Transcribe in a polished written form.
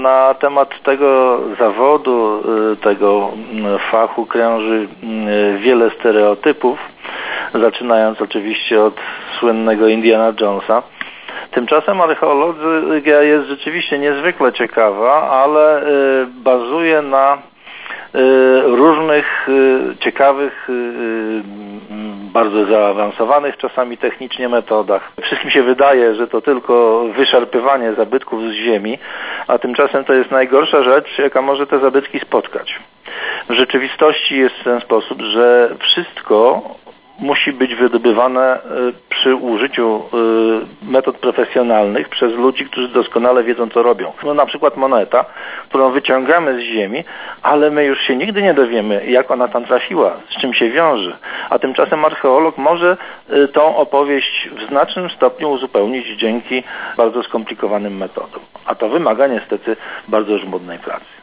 Na temat tego zawodu, tego fachu krąży wiele stereotypów, zaczynając oczywiście od słynnego Indiana Jonesa. Tymczasem archeologia jest rzeczywiście niezwykle ciekawa, ale bazuje na różnych ciekawych, bardzo zaawansowanych czasami technicznie metodach. Wszystkim się wydaje, że to tylko wyszarpywanie zabytków z ziemi, a tymczasem to jest najgorsza rzecz, jaka może te zabytki spotkać. W rzeczywistości jest w ten sposób, że wszystko musi być wydobywane przy użyciu metod profesjonalnych przez ludzi, którzy doskonale wiedzą, co robią. No, na przykład moneta, którą wyciągamy z ziemi, ale my już się nigdy nie dowiemy, jak ona tam trafiła, z czym się wiąże. A tymczasem archeolog może tą opowieść w znacznym stopniu uzupełnić dzięki bardzo skomplikowanym metodom. A to wymaga niestety bardzo żmudnej pracy.